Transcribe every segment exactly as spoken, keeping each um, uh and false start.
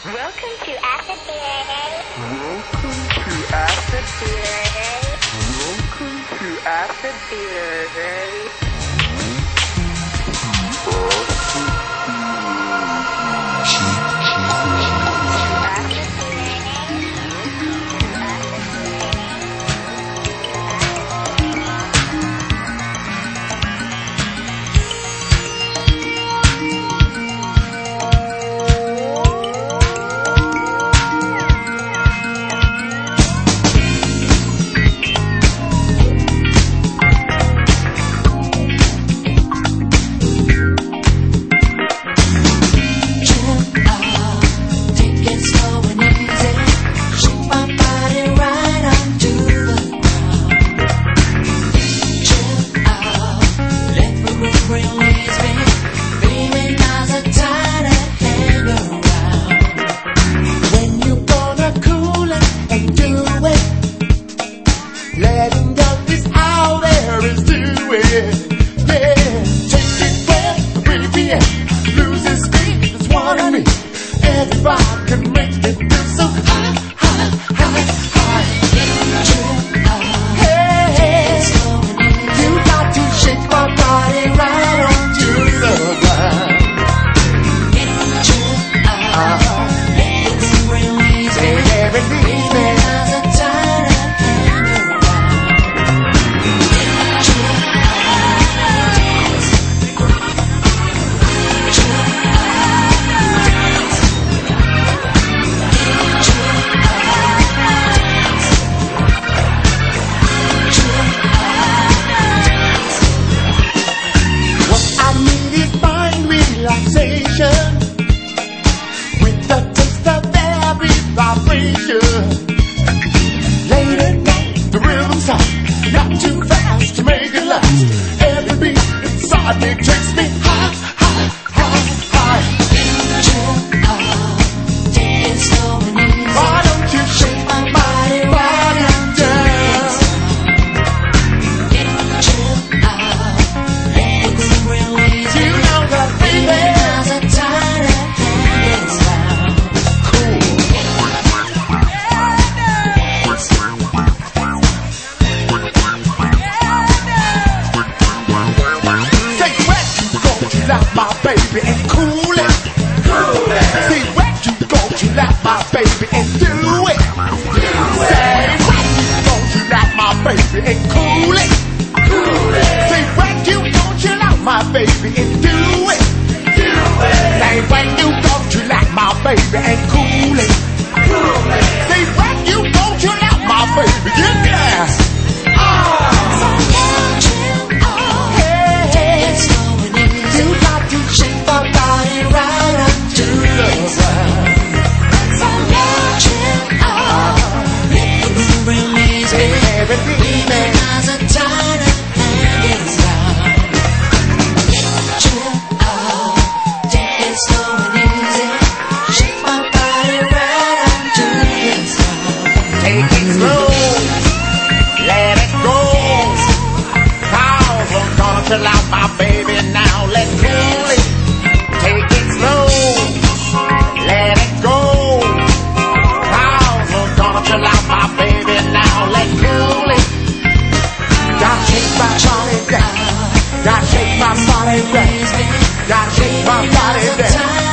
Welcome to Acid Day. Welcome to Acid Day. Welcome to Acid Day. Letting go is all there is to it. Yeah, take it well, baby, yeah. Losing speed is one of me. Everybody can make it feel so high, high, high, high. Hey, hey, you got to shake my body right onto the ground. Uh, hey, every leaves me. Relaxation with the taste of every vibration. Late at night, the rhythm's hot, not too fast to make it last. Every beat inside me takes me high, high, high, high. Take it slow and easy. Why don't you shake my body, body down? You know that, baby. My baby and cool it, cool it. See where you go, you like my baby and do it. Say where you go, you like my baby and cool it, cool it. See where you go, you like my baby and do it, do it. Say where you go, you like my baby and cool it, cool it. See where you go, you like my baby, yeah, yeah. Take it slow, let it go. Cause I'm gonna chill out my baby now, let's cool it. Take it slow, let it go. Cause I'm gonna chill out my baby now, let's cool it. Gotta shake my body down, gotta shake my body down, gotta shake my body down.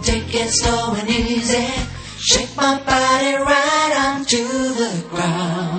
Slow and easy, shake my body right onto the ground.